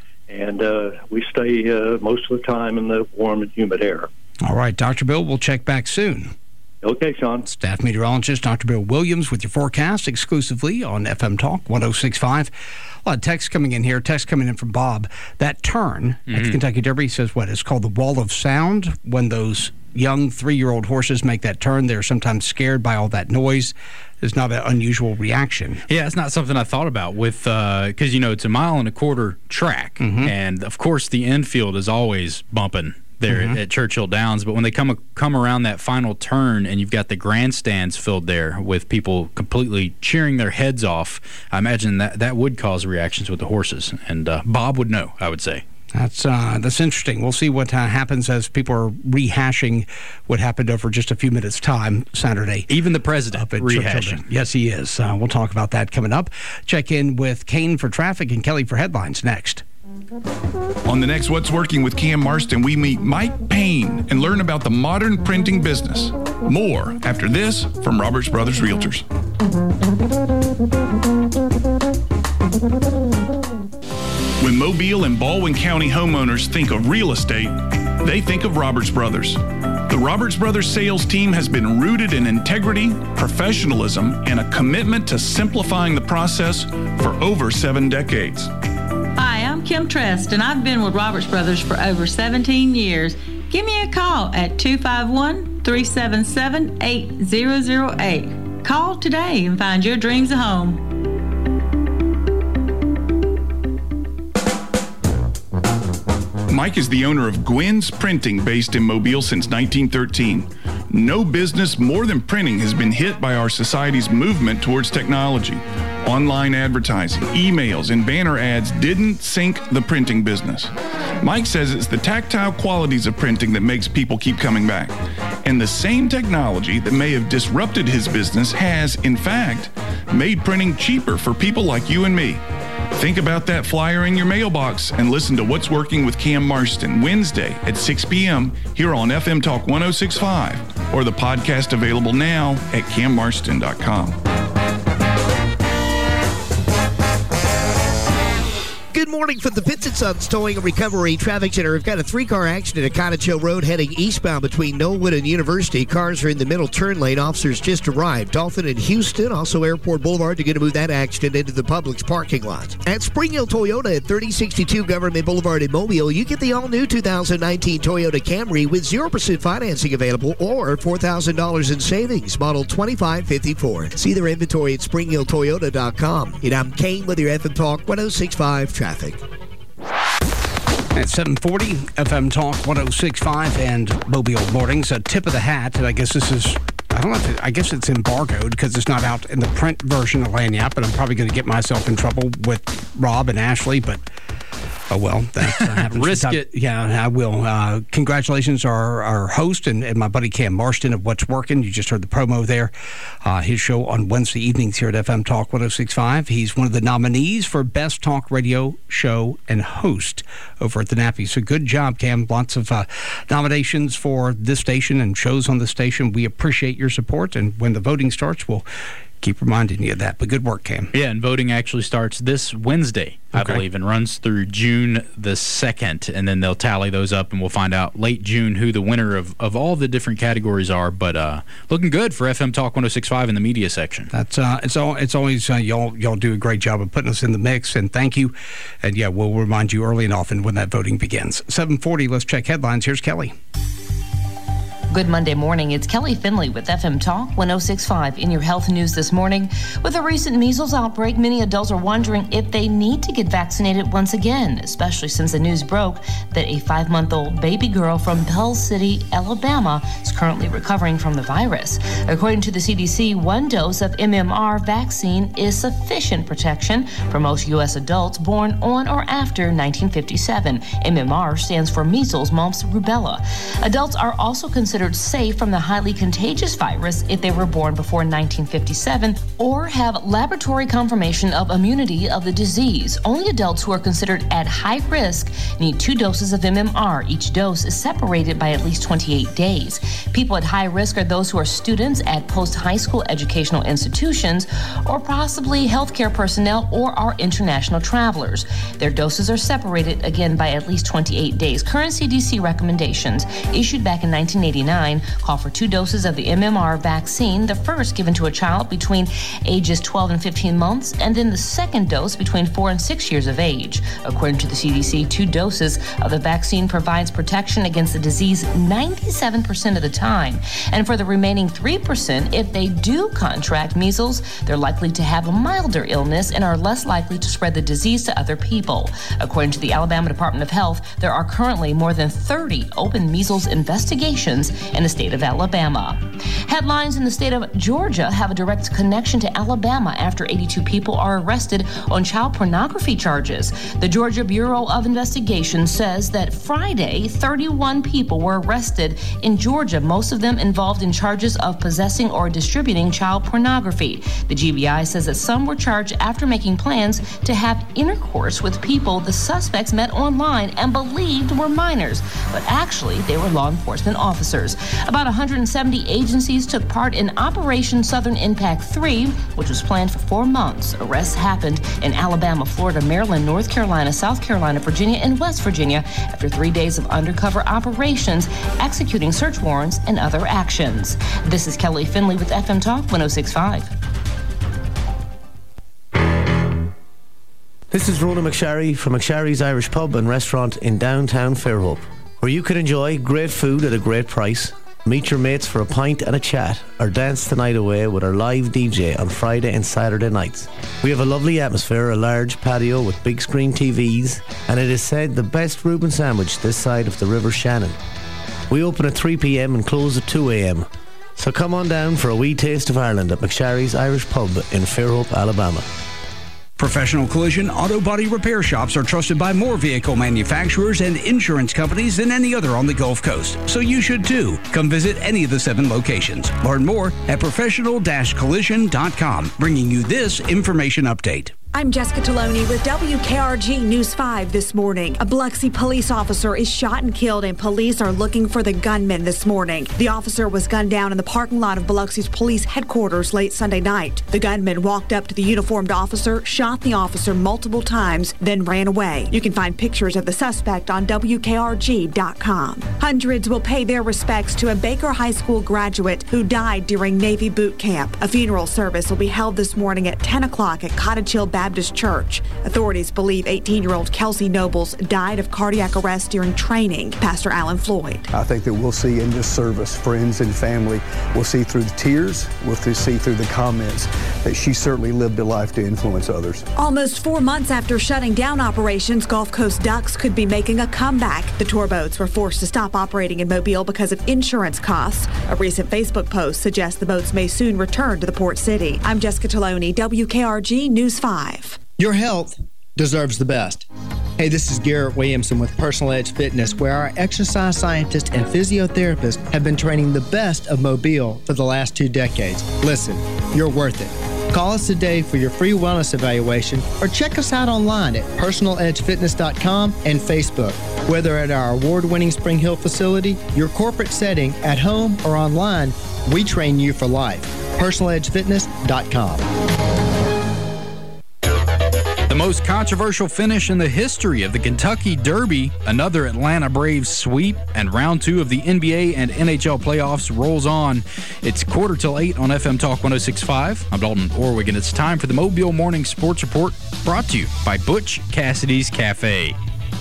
and uh, we stay uh, most of the time in the warm and humid air. All right, Doctor Bill, we'll check back soon. Okay, Sean. Staff meteorologist Doctor Bill Williams with your forecast exclusively on F M Talk one oh six point five. A lot of text coming in here. Text coming in from Bob. That turn mm-hmm. at the Kentucky Derby says what? It's called the Wall of Sound. When those young three-year-old horses make that turn, they're sometimes scared by all that noise. It's not an unusual reaction. Yeah, it's not something I thought about with because, uh, you know, it's a mile and a quarter track. Mm-hmm. And, of course, the infield is always bumping there mm-hmm. at, at Churchill Downs. But when they come come around that final turn and you've got the grandstands filled there with people completely cheering their heads off, I imagine that, that would cause reactions with the horses. And uh, Bob would know, I would say. That's uh, that's interesting. We'll see what uh, happens as people are rehashing what happened over just a few minutes' time Saturday. Even the president rehashing. Yes, he is. Uh, we'll talk about that coming up. Check in with Kane for traffic and Kelly for headlines next. On the next What's Working with Cam Marston, we meet Mike Payne and learn about the modern printing business. More after this from Roberts Brothers Realtors. When Mobile and Baldwin County homeowners think of real estate, they think of Roberts Brothers. The Roberts Brothers sales team has been rooted in integrity, professionalism, and a commitment to simplifying the process for over seven decades. Hi, I'm Kim Trest, and I've been with Roberts Brothers for over seventeen years. Give me a call at two five one, three seven seven, eight zero zero eight. Call today and find your dreams a home. Mike is the owner of Gwynn's Printing, based in Mobile since nineteen thirteen. No business more than printing has been hit by our society's movement towards technology. Online advertising, emails, and banner ads didn't sink the printing business. Mike says it's the tactile qualities of printing that makes people keep coming back. And the same technology that may have disrupted his business has, in fact, made printing cheaper for people like you and me. Think about that flyer in your mailbox and listen to What's Working with Cam Marston Wednesday at six p.m. here on F M Talk one oh six point five, or the podcast available now at cam marston dot com. Good morning. morning from the Fitz and Sons Towing and Recovery Traffic Center. We've got a three-car accident at Cottage Hill Road heading eastbound between Knollwood and University. Cars are in the middle turn lane. Officers just arrived. Dolphin and Houston, also Airport Boulevard, to get to move that accident into the Publix parking lot. At Spring Hill Toyota at thirty sixty-two Government Boulevard in Mobile, you get the all-new two thousand nineteen Toyota Camry with zero percent financing available or four thousand dollars in savings. Model twenty-five fifty-four. See their inventory at spring hill toyota dot com. And I'm Kane with your F M Talk one oh six point five traffic. At seven forty, F M Talk one oh six point five and Mobile Mornings. A tip of the hat, and I guess this is, I don't know if it, I guess it's embargoed because it's not out in the print version of Lagniappe, but I'm probably going to get myself in trouble with Rob and Ashley, but oh, well, that uh, happens. Risk it. Yeah, I will. Uh, congratulations, our, our host and, and my buddy Cam Marston of What's Working. You just heard the promo there. Uh, his show on Wednesday evenings here at F M Talk one oh six point five. He's one of the nominees for Best Talk Radio Show and Host over at the Nappy. So good job, Cam. Lots of uh, nominations for this station and shows on the station. We appreciate your support, and when the voting starts, we'll keep reminding you of that. But good work, Cam. Yeah, and voting actually starts this Wednesday, I Okay. believe, and runs through June the second, and then they'll tally those up, and we'll find out late June who the winner of, of all the different categories are. But uh, looking good for F M Talk one oh six point five in the media section. That's uh, it's all. It's always uh, y'all. Y'all do a great job of putting us in the mix, and thank you. And yeah, we'll remind you early and often when that voting begins. seven forty. Let's check headlines. Here's Kelly. Good Monday morning. It's Kelly Finley with F M Talk one oh six point five in your health news this morning. With a recent measles outbreak, many adults are wondering if they need to get vaccinated once again, especially since the news broke that a five-month-old baby girl from Bell City, Alabama, is currently recovering from the virus. According to the C D C, one dose of M M R vaccine is sufficient protection for most U S adults born on or after nineteen fifty-seven. M M R stands for measles, mumps, rubella. Adults are also considered safe from the highly contagious virus if they were born before nineteen fifty-seven or have laboratory confirmation of immunity of the disease. Only adults who are considered at high risk need two doses of M M R. Each dose is separated by at least twenty-eight days. People at high risk are those who are students at post-high school educational institutions or possibly healthcare personnel or are international travelers. Their doses are separated again by at least twenty-eight days. Current C D C recommendations issued back in nineteen eighty-nine call for two doses of the M M R vaccine, the first given to a child between ages twelve and fifteen months, and then the second dose between four and six years of age. According to the C D C, two doses of the vaccine provides protection against the disease ninety-seven percent of the time. And for the remaining three percent, if they do contract measles, they're likely to have a milder illness and are less likely to spread the disease to other people. According to the Alabama Department of Health, there are currently more than thirty open measles investigations in the state of Alabama. Headlines in the state of Georgia have a direct connection to Alabama after eighty-two people are arrested on child pornography charges. The Georgia Bureau of Investigation says that Friday, thirty-one people were arrested in Georgia, most of them involved in charges of possessing or distributing child pornography. The G B I says that some were charged after making plans to have intercourse with people the suspects met online and believed were minors, but actually they were law enforcement officers. About one hundred seventy agencies took part in Operation Southern Impact three, which was planned for four months. Arrests happened in Alabama, Florida, Maryland, North Carolina, South Carolina, Virginia, and West Virginia after three days of undercover operations, executing search warrants and other actions. This is Kelly Finley with F M Talk one oh six point five. This is Rona McSharry from McSharry's Irish Pub and Restaurant in downtown Fairhope, where you can enjoy great food at a great price, meet your mates for a pint and a chat, or dance the night away with our live D J on Friday and Saturday nights. We have a lovely atmosphere, a large patio with big screen T Vs, and it is said the best Reuben sandwich this side of the River Shannon. We open at three p.m. and close at two a.m. So come on down for a wee taste of Ireland at McSharry's Irish Pub in Fairhope, Alabama. Professional collision auto body repair shops are trusted by more vehicle manufacturers and insurance companies than any other on the Gulf Coast. So you should too. Come visit any of the seven locations. Learn more at professional dash collision dot com, bringing you this information update. I'm Jessica Taloni with W K R G News five this morning. A Biloxi police officer is shot and killed, and police are looking for the gunman this morning. The officer was gunned down in the parking lot of Biloxi's police headquarters late Sunday night. The gunman walked up to the uniformed officer, shot the officer multiple times, then ran away. You can find pictures of the suspect on W K R G dot com. Hundreds will pay their respects to a Baker High School graduate who died during Navy boot camp. A funeral service will be held this morning at ten o'clock at Cottage Hill Baptist Church. Authorities believe eighteen-year-old Kelsey Nobles died of cardiac arrest during training. Pastor Alan Floyd. I think that we'll see in this service, friends and family, we'll see through the tears, we'll see through the comments that she certainly lived a life to influence others. Almost four months after shutting down operations, Gulf Coast Ducks could be making a comeback. The tour boats were forced to stop operating in Mobile because of insurance costs. A recent Facebook post suggests the boats may soon return to the port city. I'm Jessica Taloni, W K R G News five. Your health deserves the best. Hey, this is Garrett Williamson with Personal Edge Fitness, where our exercise scientists and physiotherapists have been training the best of Mobile for the last two decades. Listen, you're worth it. Call us today for your free wellness evaluation or check us out online at personal edge fitness dot com and Facebook. Whether at our award-winning Spring Hill facility, your corporate setting, at home, or online, we train you for life. personal edge fitness dot com. The most controversial finish in the history of the Kentucky Derby, another Atlanta Braves sweep, and round two of the N B A and N H L playoffs rolls on. It's quarter till eight on F M Talk one oh six point five. I'm Dalton Orwig, and it's time for the Mobile Morning Sports Report, brought to you by Butch Cassidy's Cafe.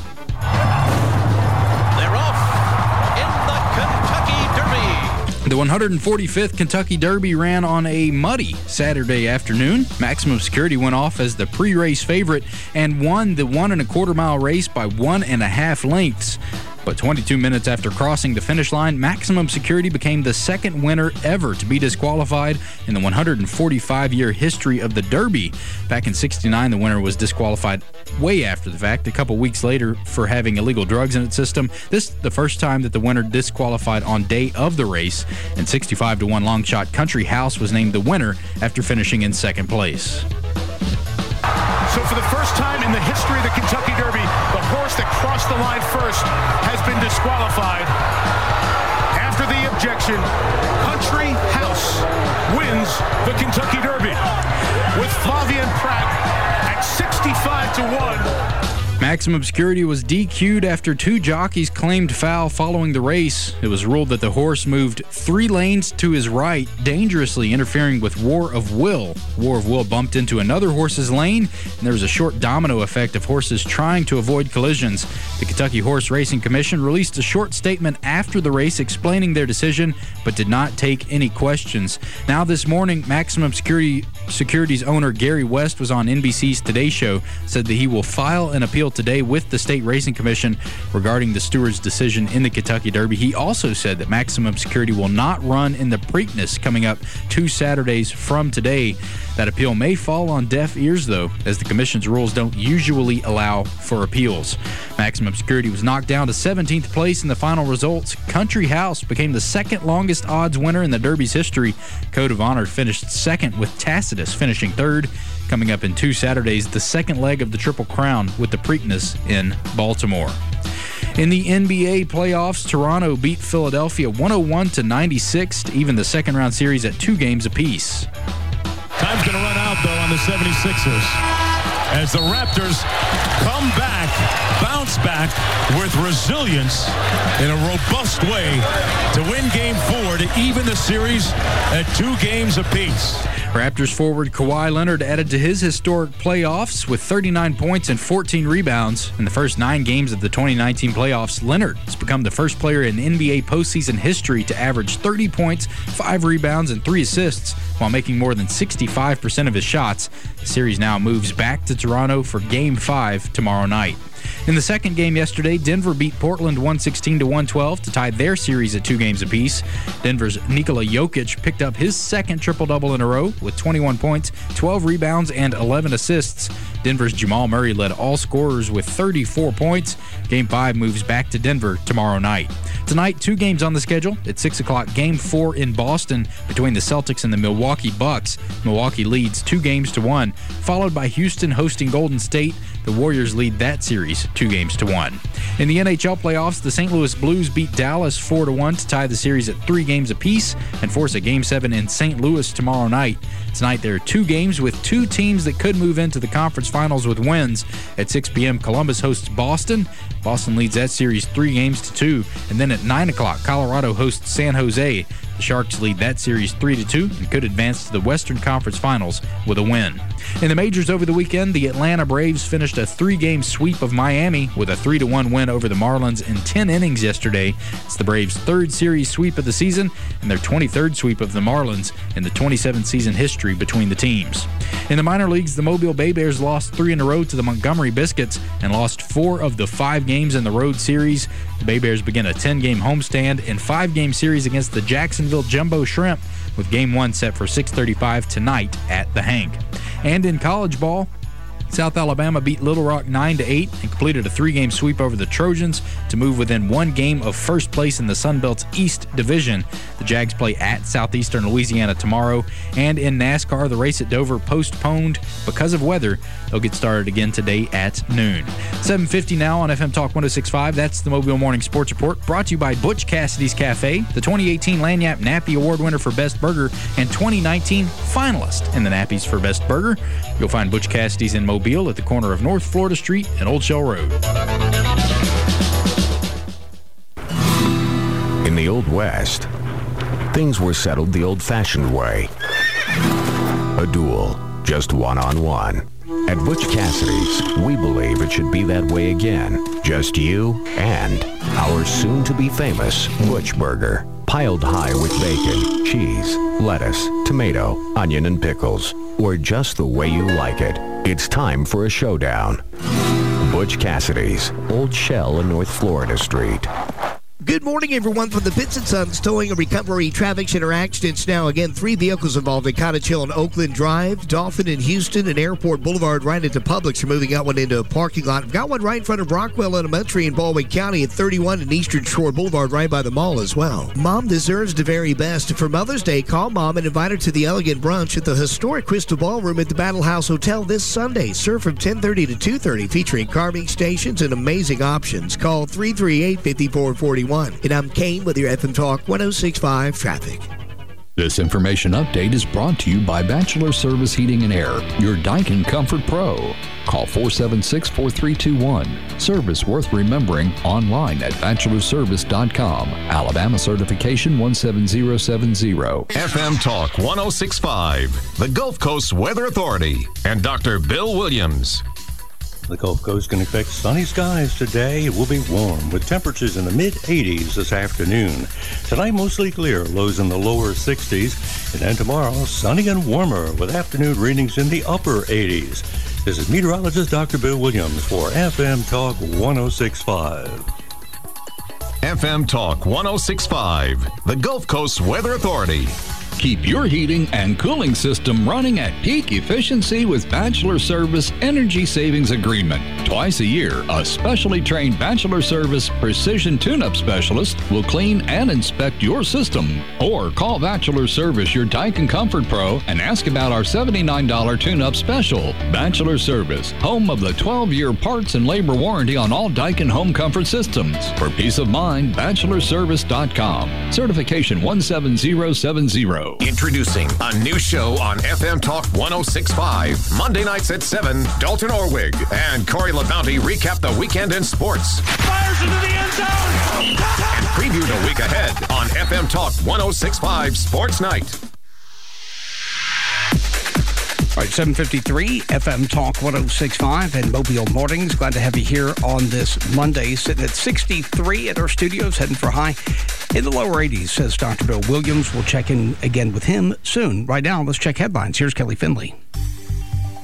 They're off in the Kentucky Derby. The one hundred forty-fifth Kentucky Derby ran on a muddy Saturday afternoon. Maximum Security went off as the pre-race favorite and won the one and a quarter mile race by one and a half lengths. But twenty-two minutes after crossing the finish line, Maximum Security became the second winner ever to be disqualified in the one hundred forty-five year history of the Derby. Back in sixty-nine, the winner was disqualified way after the fact, a couple weeks later, for having illegal drugs in its system. This is the first time that the winner disqualified on day of the race, and sixty-five to one long shot Country House was named the winner after finishing in second place. So for the first time in the history of the Kentucky Derby, the horse that crossed the line first has been disqualified. After the objection, Country House wins the Kentucky Derby with Flavien Prat at sixty-five to one. Maximum Security was D Q'd after two jockeys claimed foul following the race. It was ruled that the horse moved three lanes to his right, dangerously interfering with War of Will. War of Will bumped into another horse's lane, and there was a short domino effect of horses trying to avoid collisions. The Kentucky Horse Racing Commission released a short statement after the race explaining their decision, but did not take any questions. Now this morning, Maximum Security Security's owner Gary West was on N B C's Today Show, said that he will file an appeal today with the State Racing Commission regarding the steward's decision in the Kentucky Derby. He also said that Maximum Security will not run in the Preakness coming up two Saturdays from today. That appeal may fall on deaf ears, though, as the Commission's rules don't usually allow for appeals. Maximum Security was knocked down to seventeenth place in the final results. Country House became the second longest odds winner in the Derby's history. Code of Honor finished second, with Tacitus finishing third. Coming up in two Saturdays, the second leg of the Triple Crown with the Preakness in Baltimore. In the N B A playoffs, Toronto beat Philadelphia one oh one to ninety-six to even the second round series at two games apiece. Time's going to run out, though, on the seventy-sixers as the Raptors come back, bounce back with resilience in a robust way to win game four to even the series at two games apiece. Raptors forward Kawhi Leonard added to his historic playoffs with thirty-nine points and fourteen rebounds. In the first nine games of the twenty nineteen playoffs, Leonard has become the first player in N B A postseason history to average thirty points, five rebounds, and three assists while making more than sixty-five percent of his shots. The series now moves back to Toronto for Game five tomorrow night. In the second game yesterday, Denver beat Portland one sixteen to one twelve to tie their series at two games apiece. Denver's Nikola Jokic picked up his second triple-double in a row with twenty-one points, twelve rebounds, and eleven assists. Denver's Jamal Murray led all scorers with thirty-four points. Game five moves back to Denver tomorrow night. Tonight, two games on the schedule. At six o'clock, Game four in Boston between the Celtics and the Milwaukee Bucks. Milwaukee leads two games to one, followed by Houston hosting Golden State. The Warriors lead that series two games to one. In the N H L playoffs, the Saint Louis Blues beat Dallas four to one to tie the series at three games apiece and force a Game seven in Saint Louis tomorrow night. Tonight, there are two games with two teams that could move into the conference finals with wins. At six p.m., Columbus hosts Boston. Boston leads that series three games to two. And then at nine o'clock, Colorado hosts San Jose. The Sharks lead that series three to two and could advance to the Western Conference Finals with a win. In the majors over the weekend, the Atlanta Braves finished a three-game sweep of Miami with a three to one win over the Marlins in ten innings yesterday. It's the Braves' third series sweep of the season and their twenty-third sweep of the Marlins in the twenty-seven season history between the teams. In the minor leagues, the Mobile Bay Bears lost three in a row to the Montgomery Biscuits and lost four of the five games in the road series. The Bay Bears begin a ten-game homestand and five-game series against the Jacksonville Jumbo Shrimp, with Game one set for six thirty-five tonight at the Hank. And in college ball, South Alabama beat Little Rock nine to eight and completed a three-game sweep over the Trojans to move within one game of first place in the Sun Belt's East Division. The Jags play at Southeastern Louisiana tomorrow. And in NASCAR, the race at Dover postponed because of weather. They'll get started again today at noon. seven fifty now on F M Talk one oh six point five. That's the Mobile Morning Sports Report, brought to you by Butch Cassidy's Cafe, the twenty eighteen Lagniappe Nappy Award winner for Best Burger and twenty nineteen finalist in the Nappies for Best Burger. You'll find Butch Cassidy's in Mobile at the corner of North Florida Street and Old Shell Road. In the Old West, things were settled the old-fashioned way. A duel, just one-on-one. At Butch Cassidy's, we believe it should be that way again. Just you and our soon-to-be famous Butch Burger. Piled high with bacon, cheese, lettuce, tomato, onion, and pickles. Or just the way you like it. It's time for a showdown. Butch Cassidy's, Old Shell and North Florida Street. Good morning, everyone, from the Pitts and Sons Towing and Recovery Traffic Center accidents. Now, again, three vehicles involved at Cottage Hill and Oakland Drive, Dolphin and Houston, and Airport Boulevard right into Publix. You're moving out one into a parking lot. We've got one right in front of Rockwell Elementary in Baldwin County at thirty-one and Eastern Shore Boulevard right by the mall as well. Mom deserves the very best. For Mother's Day, call Mom and invite her to the elegant brunch at the historic Crystal Ballroom at the Battle House Hotel this Sunday. Serve from ten thirty to two thirty, featuring carving stations and amazing options. Call three three eight, five four four one. And I'm Kane with your F M Talk one oh six point five traffic. This information update is brought to you by Bachelor Service Heating and Air, your Daikin Comfort Pro. Call four seven six, four three two one. Service worth remembering online at bachelor service dot com. Alabama certification one seven zero seven zero. F M Talk one oh six point five, the Gulf Coast Weather Authority, and Doctor Bill Williams. The Gulf Coast can expect sunny skies today. It will be warm with temperatures in the mid eighties this afternoon. Tonight, mostly clear, lows in the lower sixties. And then tomorrow, sunny and warmer with afternoon readings in the upper eighties. This is meteorologist Doctor Bill Williams for F M Talk one oh six point five. F M Talk one oh six point five, the Gulf Coast Weather Authority. Keep your heating and cooling system running at peak efficiency with Bachelor Service Energy Savings Agreement. Twice a year, a specially trained Bachelor Service Precision Tune-Up Specialist will clean and inspect your system. Or call Bachelor Service, your Daikin Comfort Pro, and ask about our seventy-nine dollars tune-up special. Bachelor Service, home of the twelve-year parts and labor warranty on all Daikin home comfort systems. For peace of mind, bachelor service dot com. Certification one seven zero seven zero. Introducing a new show on F M Talk one oh six point five. Monday nights at seven, Dalton Orwig and Corey LaBounty recap the weekend in sports. Fires into the end zone! And preview the week ahead on F M Talk one oh six point five Sports Night. All right, seven fifty-three, F M Talk one oh six point five and Mobile Mornings. Glad to have you here on this Monday. Sitting at sixty-three at our studios, heading for high in the lower eighties, says Doctor Bill Williams. We'll check in again with him soon. Right now, let's check headlines. Here's Kelly Finley.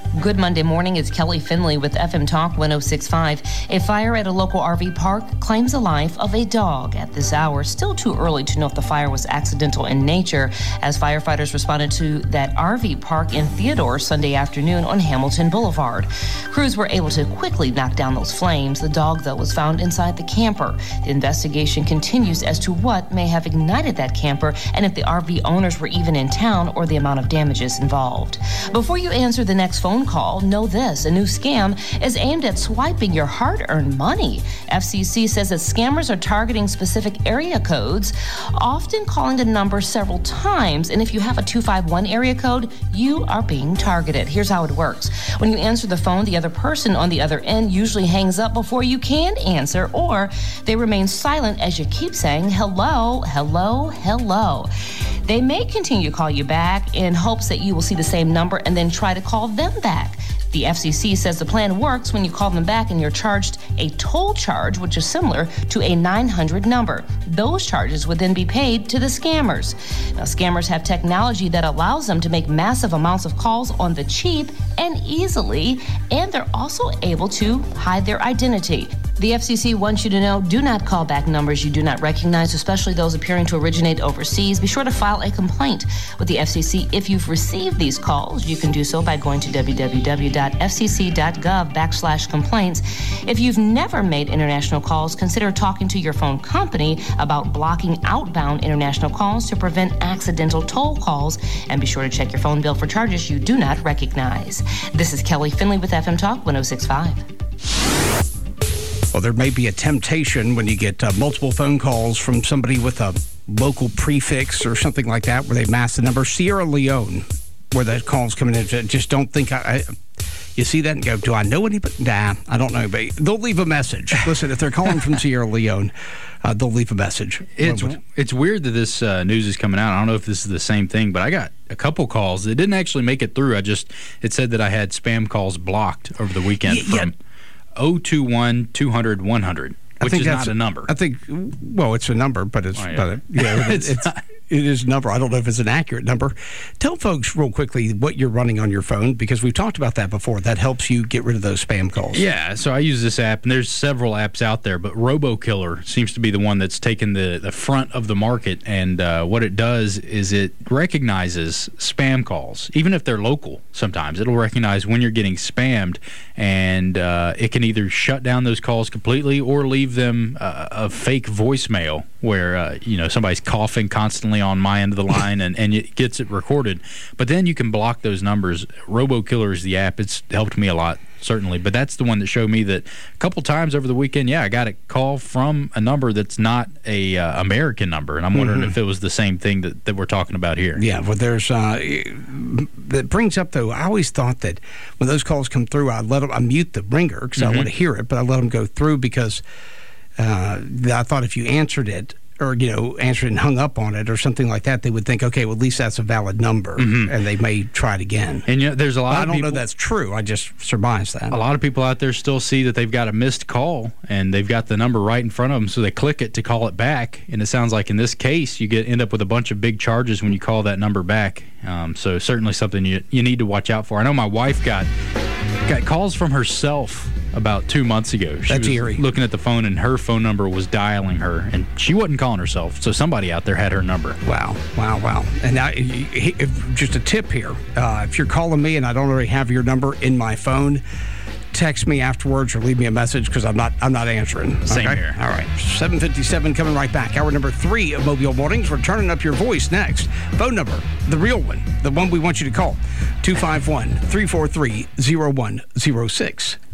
Good Monday morning. It's Kelly Finley with F M Talk one oh six point five. A fire at a local R V park claims the life of a dog. At this hour, still too early to know if the fire was accidental in nature, as firefighters responded to that R V park in Theodore Sunday afternoon on Hamilton Boulevard. Crews were able to quickly knock down those flames. The dog, though, was found inside the camper. The investigation continues as to what may have ignited that camper and if the R V owners were even in town or the amount of damages involved. Before you answer the next phone call, know this: a new scam is aimed at swiping your hard-earned money. F C C says that scammers are targeting specific area codes, often calling the number several times. And if you have a two five one area code, you are being targeted. Here's how it works. When you answer the phone, the other person on the other end usually hangs up before you can answer, or they remain silent as you keep saying hello, hello, hello. They may continue to call you back in hopes that you will see the same number and then try to call them back. The F C C says the plan works when you call them back and you're charged a toll charge, which is similar to a nine hundred number. Those charges would then be paid to the scammers. Now, scammers have technology that allows them to make massive amounts of calls on the cheap and easily, and they're also able to hide their identity. The F C C wants you to know, do not call back numbers you do not recognize, especially those appearing to originate overseas. Be sure to file a complaint with the F C C if you've received these calls. You can do so by going to w w w dot f c c dot gov backslash complaints. If you've never made international calls, consider talking to your phone company about blocking outbound international calls to prevent accidental toll calls. And be sure to check your phone bill for charges you do not recognize. This is Kelly Finley with F M Talk one oh six point five. Well, there may be a temptation when you get uh, multiple phone calls from somebody with a local prefix or something like that where they've masked the number. Sierra Leone, where that call's coming in. Just don't think I, I... You see that and go, do I know anybody? Nah, I don't know. But they'll leave a message. Listen, if they're calling from Sierra Leone, uh, they'll leave a message. It's it's weird that this uh, news is coming out. I don't know if this is the same thing, but I got a couple calls. It didn't actually make it through. I just, it said that I had spam calls blocked over the weekend yeah, from... Yeah. oh two one, two hundred, one hundred, which is not a number. I think, well, it's a number, but it's, oh, yeah. but it, yeah, it's, it's it is a number. I don't know if it's an accurate number. Tell folks real quickly what you're running on your phone, because we've talked about that before. That helps you get rid of those spam calls. Yeah, so I use this app, and there's several apps out there, but RoboKiller seems to be the one that's taken the, the front of the market, and uh, what it does is it recognizes spam calls, even if they're local sometimes. It'll recognize when you're getting spammed, and uh, it can either shut down those calls completely or leave them uh, a fake voicemail where uh, you know somebody's coughing constantly on my end of the line, and, and it gets it recorded. But then you can block those numbers. RoboKiller is the app. It's helped me a lot, certainly. But that's the one that showed me that a couple times over the weekend, yeah, I got a call from a number that's not a uh, American number, and I'm wondering mm-hmm. if it was the same thing that, that we're talking about here. Yeah, well, there's uh, that brings up, though, I always thought that when those calls come through, I let them, I mute the ringer because mm-hmm. I want to hear it, but I let them go through because uh, I thought if you answered it, or, you know, answered and hung up on it or something like that, they would think, okay, well, at least that's a valid number, mm-hmm. and they may try it again. And, you know, there's a lot but of I don't people, know that's true. I just surmise that. A lot of people out there still see that they've got a missed call, and they've got the number right in front of them, so they click it to call it back. And it sounds like in this case, you get end up with a bunch of big charges when you call that number back. Um, so certainly something you, you need to watch out for. I know my wife got got calls from herself about two months ago. She That's was eerie. Looking at the phone, and her phone number was dialing her, and she wasn't calling herself, so somebody out there had her number. Wow, wow, wow. And now, if, just a tip here, uh, if you're calling me and I don't already have your number in my phone, text me afterwards or leave me a message because I'm not I'm not answering. Same okay? here. All right. seven fifty-seven coming right back. Hour number three of Mobile Mornings. We're turning up your voice next. Phone number, the real one, the one we want you to call, two five one, three four three, zero one zero six.